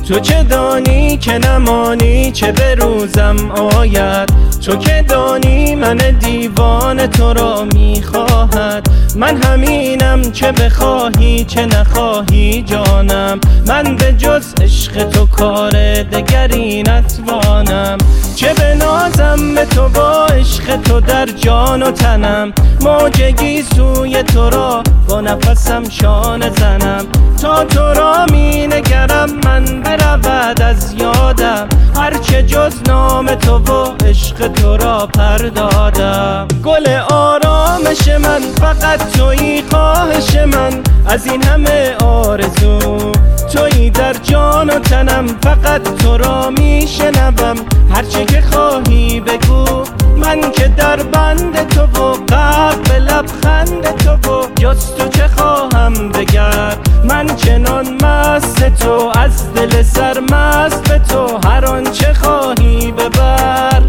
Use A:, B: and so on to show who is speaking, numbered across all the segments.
A: تو چه دانی که نمانی چه به روزم آید، تو که دانی من دیوانه تو را میخواهد. من همینم که بخواهی چه نخواهی جانم، من به جز عشق تو کار دگری نتوانم. چه بنازم به تو با عشق تو در جان و تنم، موجگی سوی تو را با نفسم شانه زنم. تا تو را می نگرم من برود از یادم، هرچه جز نام تو و عشق تو را پردادم. گل آرامش من فقط تویی، خواهش من از این همه آرزو تویی در جان و تنم. فقط تو را می شنوم هرچه که خواهی بگو، من که در بند تو و قلب به لبخند تو و جز تو چه خواهم دگر. من چنان مست تو از دل سرمست به تو، هر آن چه خواهی ببر.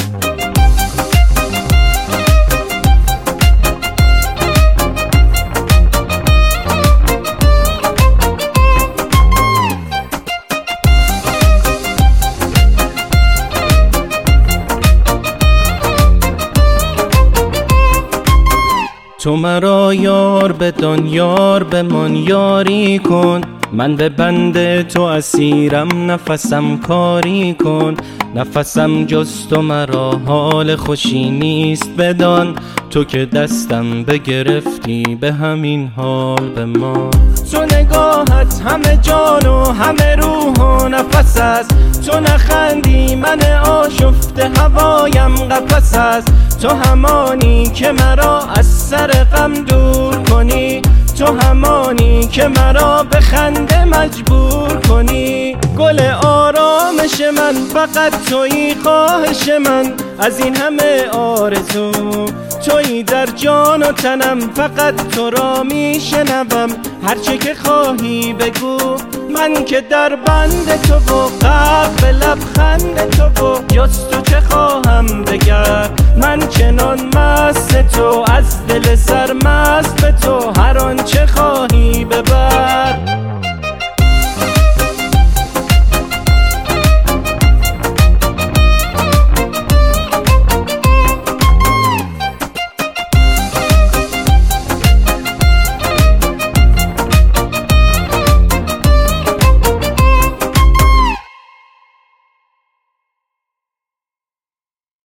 A: تو مرا یار بدان یار بمان یاری کن، من به بند تو اسیرم نفسم کاری کن. نفسم جز تو مرا حال خوشی نیست بدان، تو که دستم بگرفتی به همین حال بمان. تو نگاهت همه جان و همه روح و نفس است، تو نخندی من آشفته هوایم قفس است. تو همانی که مرا از سر غم دور کنی، تو همانی که مرا به خنده مجبور کنی. گل آرامش من فقط تویی، خواهش من از این همه آرزو تویی در جان و تنم. فقط تو را می شنوم هرچه که خواهی بگو، من که در بند تو و قلب به لبخند تو و جز تو چه خواهم دگر. من چنان مست تو از دل سرمست به تو، هر آن چه خواهی